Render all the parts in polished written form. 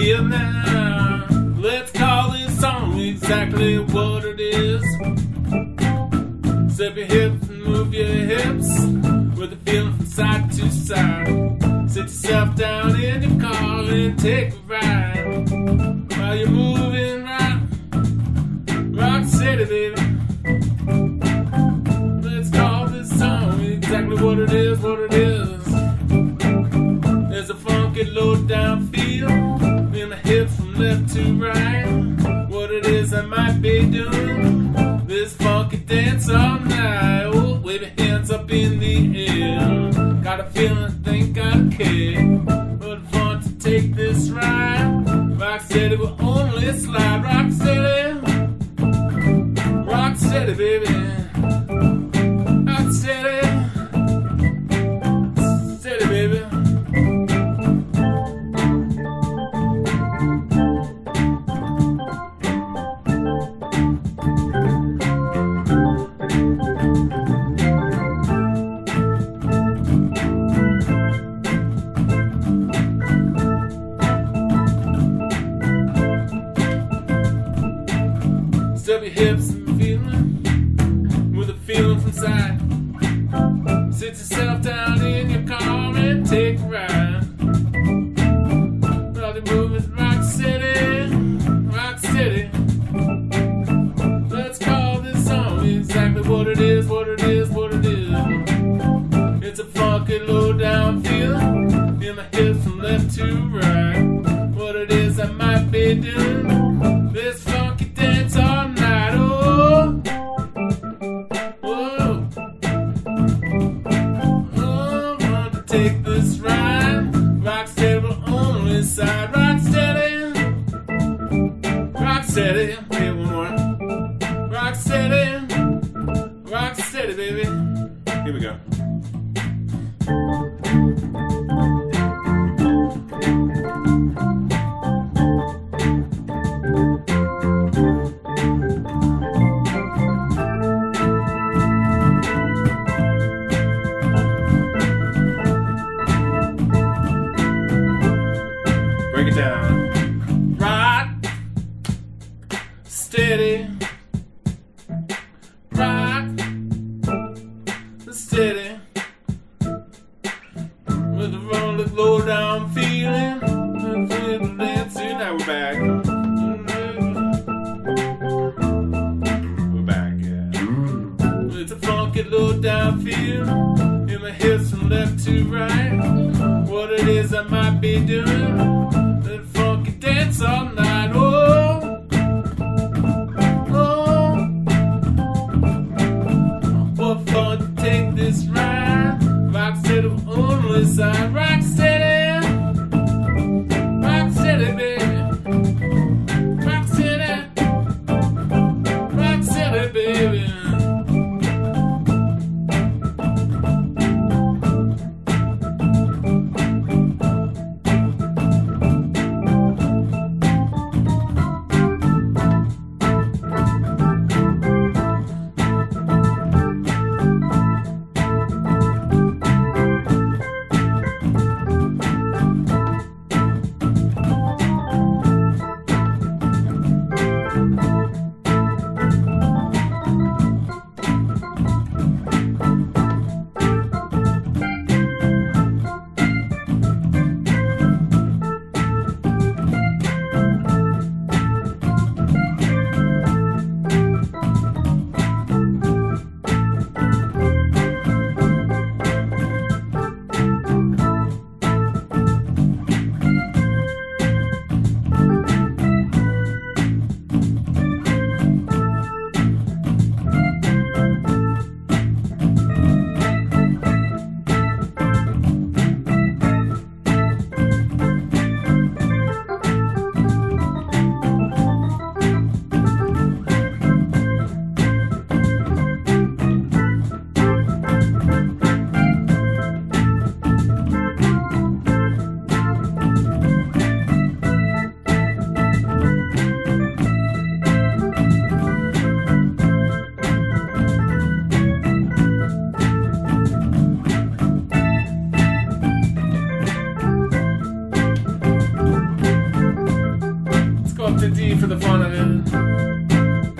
feel now. Let's call this song exactly what it is. Step your hips and move your hips with a feeling from side to side. Sit yourself down in your car and take a ride while you're moving right. Rock City, baby. Let's call this song exactly what it is, what it is. There's a funky low down feel in the hips from left to right. What it is I might be doing this funky dance all night. Oh, wave your hands up in the air. Got a feeling, think I care. What fun to take this ride. Rock City will only slide. Rock City, Rock City, baby. Rock City, City, baby. Step your hips and feeling with a feeling from side. Sit yourself down in your car and take a ride. All the movies, Rock City, Rock City. Let's call this song exactly what it is, what it is, what it is. It's a funky low down feeling in the hips from left to right. What it is I might be doing this funky dance all night. Oh, oh, oh, want to take this ride. Rock City will only side. Rock City, Rock City. Hey, one more. Rock City, Rock City, baby. Here we go. Break it down. Rock steady. Rock steady. With a rolling low down feeling. Dancing. Now we're back. We're back, yeah. It's a funky low down feel in my hips from left to right. What it is I might be doing that funky dance all night. Oh, oh, what fun to take this ride. Rock City will only side. Rock City, Rock City, baby. Rock City, Rock City, baby. for the fun of it.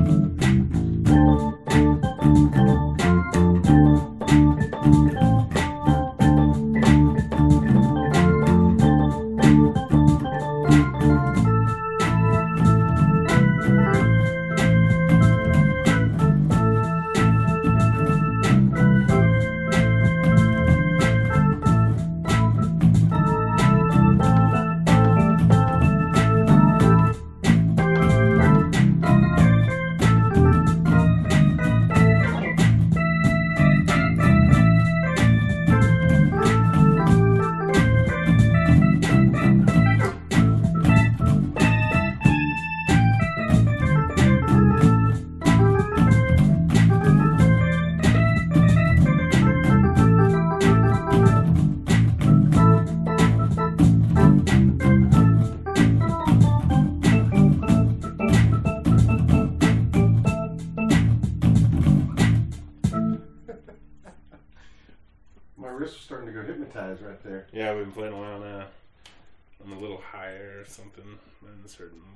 My wrist was starting to go hypnotized right there. Yeah, we've been playing a while now. I'm a little higher or something than a certain